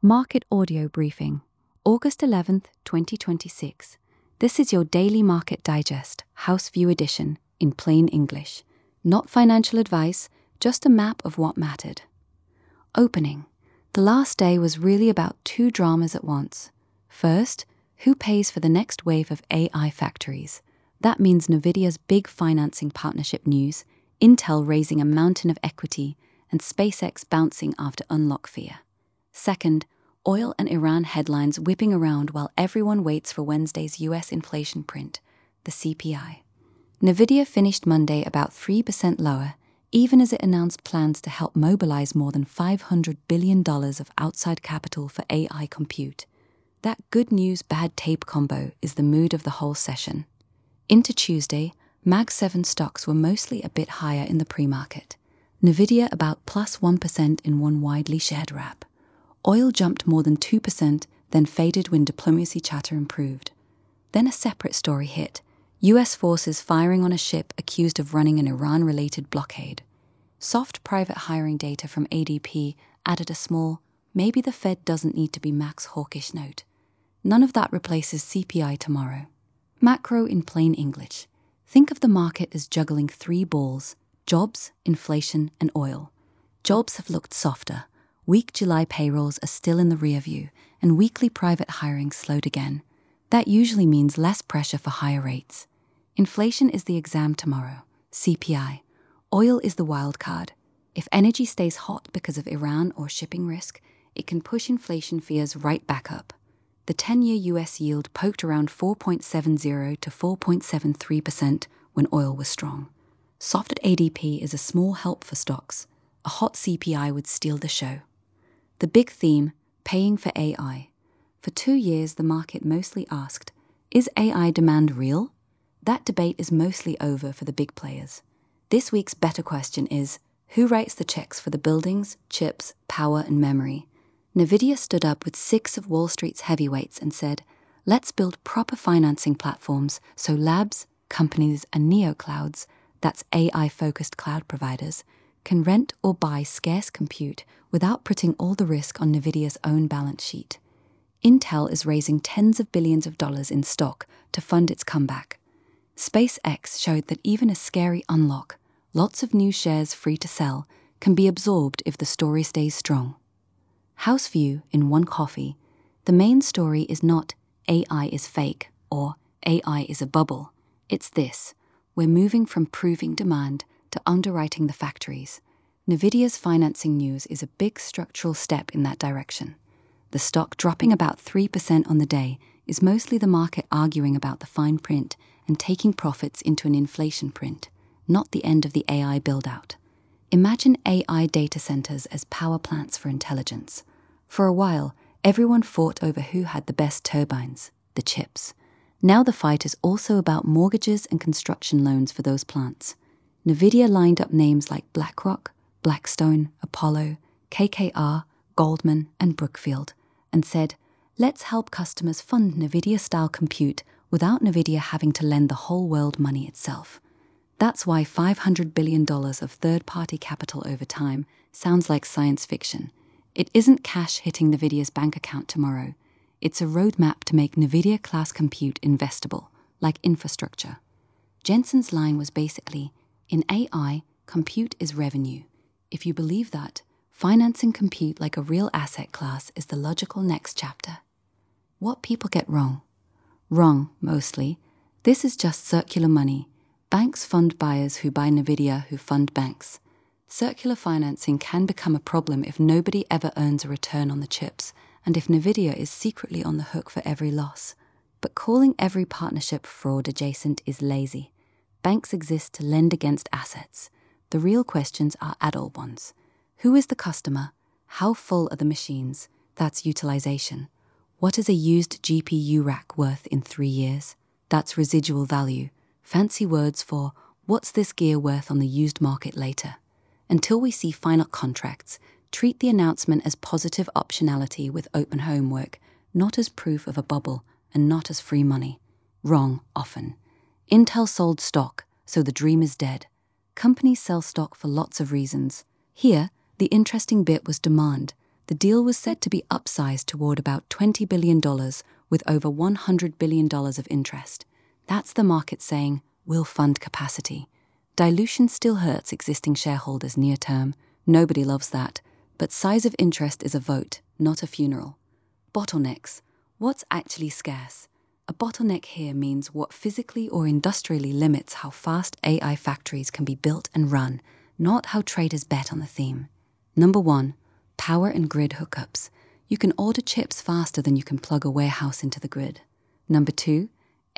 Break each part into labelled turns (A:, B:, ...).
A: Market Audio Briefing, August 11th, 2026. This is your daily market digest, House View edition, in plain English. Not financial advice, just a map of what mattered. Opening. The last day was really about two dramas at once. First, who pays for the next wave of AI factories? That means NVIDIA's big financing partnership news, Intel raising a mountain of equity, and SpaceX bouncing after unlock fear. Second, oil and Iran headlines whipping around while everyone waits for Wednesday's US inflation print, the CPI. NVIDIA finished Monday about 3% lower, even as it announced plans to help mobilize more than $500 billion of outside capital for AI compute. That good news, bad tape combo is the mood of the whole session. Into Tuesday, Mag 7 stocks were mostly a bit higher in the pre-market. NVIDIA about plus 1% in one widely shared wrap. Oil jumped more than 2%, then faded when diplomacy chatter improved. Then a separate story hit. US forces firing on a ship accused of running an Iran-related blockade. Soft private hiring data from ADP added a small, maybe the Fed doesn't need to be max hawkish note. None of that replaces CPI tomorrow. Macro in plain English. Think of the market as juggling three balls: jobs, inflation, and oil. Jobs have looked softer. Weak July payrolls are still in the rear view, and weekly private hiring slowed again. That usually means less pressure for higher rates. Inflation is the exam tomorrow, CPI. Oil is the wild card. If energy stays hot because of Iran or shipping risk, it can push inflation fears right back up. The 10-year US yield poked around 4.70 to 4.73% when oil was strong. Soft at ADP is a small help for stocks. A hot CPI would steal the show. The big theme, paying for AI. For 2 years, the market mostly asked, is AI demand real? That debate is mostly over for the big players. This week's better question is, who writes the checks for the buildings, chips, power, and memory? NVIDIA stood up with 6 of Wall Street's heavyweights and said, let's build proper financing platforms so labs, companies, and neoclouds, that's AI-focused cloud providers, can rent or buy scarce compute without putting all the risk on NVIDIA's own balance sheet. Intel is raising tens of billions of dollars in stock to fund its comeback. SpaceX showed that even a scary unlock, lots of new shares free to sell, can be absorbed if the story stays strong. House View in one coffee. The main story is not AI is fake or AI is a bubble. It's this: we're moving from proving demand to underwriting the factories. NVIDIA's financing news is a big structural step in that direction. The stock dropping about 3% on the day is mostly the market arguing about the fine print and taking profits into an inflation print, not the end of the AI build-out. Imagine AI data centers as power plants for intelligence. For a while, everyone fought over who had the best turbines, the chips. Now the fight is also about mortgages and construction loans for those plants. NVIDIA lined up names like BlackRock, Blackstone, Apollo, KKR, Goldman, and Brookfield, and said, let's help customers fund NVIDIA-style compute without NVIDIA having to lend the whole world money itself. That's why $500 billion of third-party capital over time sounds like science fiction. It isn't cash hitting NVIDIA's bank account tomorrow. It's a roadmap to make NVIDIA-class compute investable, like infrastructure. Jensen's line was basically, in AI, compute is revenue. If you believe that, financing compute like a real asset class is the logical next chapter. What people get wrong? Wrong, mostly. This is just circular money. Banks fund buyers who buy NVIDIA who fund banks. Circular financing can become a problem if nobody ever earns a return on the chips, and if NVIDIA is secretly on the hook for every loss. But calling every partnership fraud adjacent is lazy. Banks exist to lend against assets. The real questions are adult ones. Who is the customer? How full are the machines? That's utilization. What is a used GPU rack worth in 3 years? That's residual value. Fancy words for what's this gear worth on the used market later. Until we see final contracts, treat the announcement as positive optionality with open homework, not as proof of a bubble and not as free money. Wrong, often. Intel sold stock, so the dream is dead. Companies sell stock for lots of reasons. Here, the interesting bit was demand. The deal was said to be upsized toward about $20 billion with over $100 billion of interest. That's the market saying, we'll fund capacity. Dilution still hurts existing shareholders near term. Nobody loves that. But size of interest is a vote, not a funeral. Bottlenecks. What's actually scarce? A bottleneck here means what physically or industrially limits how fast AI factories can be built and run, not how traders bet on the theme. Number 1. Power and grid hookups. You can order chips faster than you can plug a warehouse into the grid. Number 2.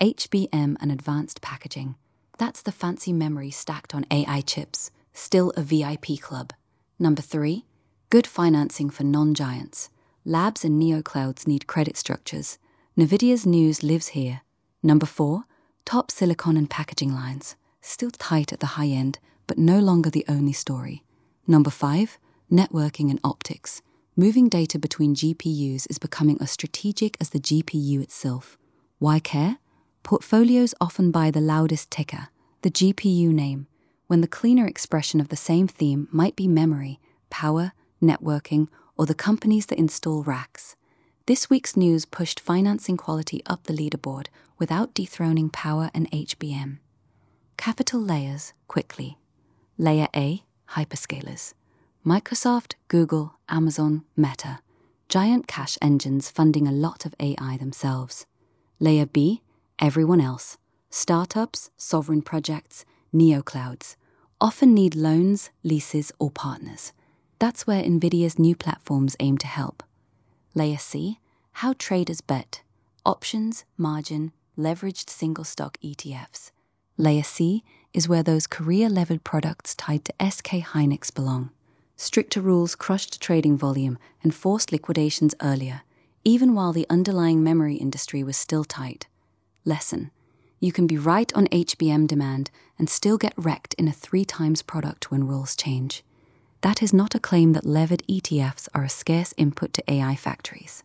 A: HBM and advanced packaging. That's the fancy memory stacked on AI chips, still a VIP club. Number 3. Good financing for non-giants. Labs and neoclouds need credit structures. NVIDIA's news lives here. Number 4. Top silicon and packaging lines. Still tight at the high end, but no longer the only story. Number 5. Networking and optics. Moving data between GPUs is becoming as strategic as the GPU itself. Why care? Portfolios often buy the loudest ticker, the GPU name, when the cleaner expression of the same theme might be memory, power, networking, or the companies that install racks. This week's news pushed financing quality up the leaderboard without dethroning power and HBM. Capital layers, quickly. Layer A, hyperscalers. Microsoft, Google, Amazon, Meta. Giant cash engines funding a lot of AI themselves. Layer B, everyone else. Startups, sovereign projects, neoclouds. Often need loans, leases, or partners. That's where NVIDIA's new platforms aim to help. Layer C, how traders bet. Options, margin, leveraged single-stock ETFs. Layer C is where those Korea-levered products tied to SK Hynix belong. Stricter rules crushed trading volume and forced liquidations earlier, even while the underlying memory industry was still tight. Lesson: you can be right on HBM demand and still get wrecked in a 3x product when rules change. That is not a claim that levered ETFs are a scarce input to AI factories.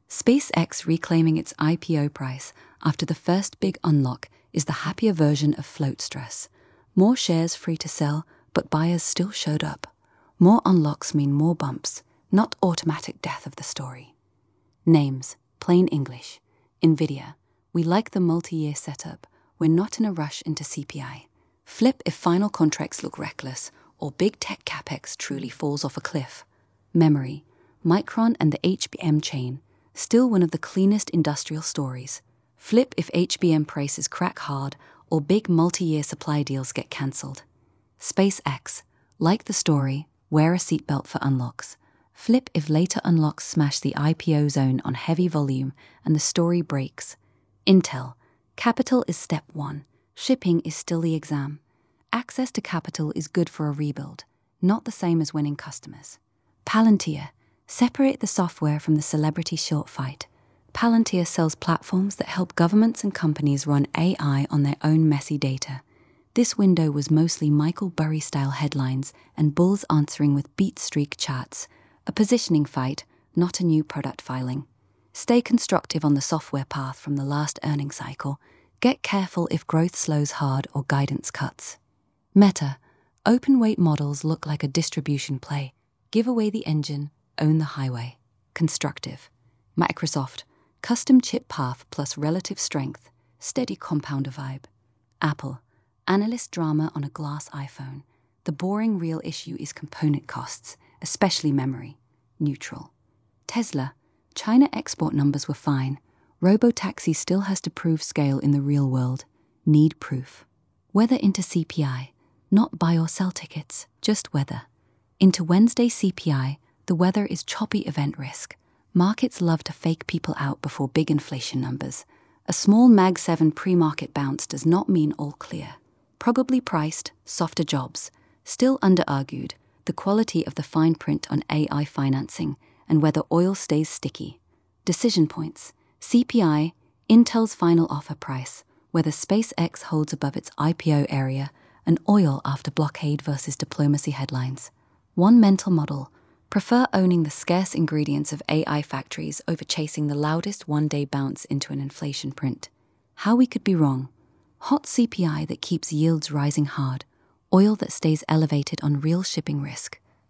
A: SpaceX reclaiming its IPO price after the first big unlock is the happier version of float stress. More shares free to sell, but buyers still showed up. More unlocks mean more bumps, not automatic death of the story. Names, plain English. NVIDIA. We like the multi-year setup. We're not in a rush into CPI. Flip if final contracts look reckless or big tech capex truly falls off a cliff. Memory. Micron and the HBM chain. Still one of the cleanest industrial stories. Flip if HBM prices crack hard or big multi-year supply deals get cancelled. SpaceX. Like the story, wear a seatbelt for unlocks. Flip if later unlocks smash the IPO zone on heavy volume and the story breaks. Intel. Capital is step 1. Shipping is still the exam. Access to capital is good for a rebuild, not the same as winning customers. Palantir. Separate the software from the celebrity short fight. Palantir sells platforms that help governments and companies run AI on their own messy data. This window was mostly Michael Burry-style headlines and bulls answering with beat streak charts, a positioning fight, not a new product filing. Stay constructive on the software path from the last earnings cycle. Get careful if growth slows hard or guidance cuts. Meta. Open weight models look like a distribution play. Give away the engine, own the highway. Constructive. Microsoft. Custom chip path plus relative strength. Steady compounder vibe. Apple. Analyst drama on a glass iPhone. The boring real issue is component costs, especially memory. Neutral. Tesla. China export numbers were fine. Robotaxi still has to prove scale in the real world. Need proof. Weather into CPI. Not buy or sell tickets, just weather. Into Wednesday CPI, the weather is choppy event risk. Markets love to fake people out before big inflation numbers. A small Mag 7 pre-market bounce does not mean all clear. Probably priced, softer jobs. Still under-argued, the quality of the fine print on AI financing and whether oil stays sticky. Decision points. CPI, Intel's final offer price, whether SpaceX holds above its IPO area, and oil after blockade versus diplomacy headlines. One mental model. Prefer owning the scarce ingredients of AI factories over chasing the loudest one-day bounce into an inflation print. How we could be wrong. Hot CPI that keeps yields rising hard. Oil that stays elevated on real shipping risk.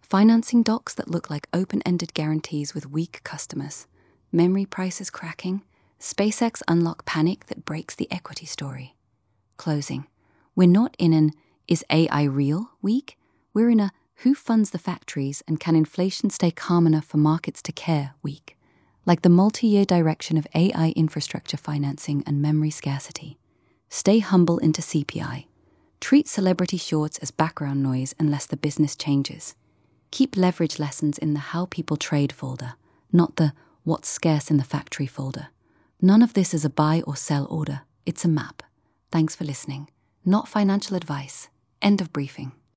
A: Financing docs that look like open-ended guarantees with weak customers. Memory prices cracking. SpaceX unlock panic that breaks the equity story. Closing. We're not in an "is AI real" week. We're in a "who funds the factories and can inflation stay calm enough for markets to care" week. Like the multi-year direction of AI infrastructure financing and memory scarcity. Stay humble into CPI. Treat celebrity shorts as background noise unless the business changes. Keep leverage lessons in the how people trade folder, not the what's scarce in the factory folder. None of this is a buy or sell order. It's a map. Thanks for listening. Not financial advice. End of briefing.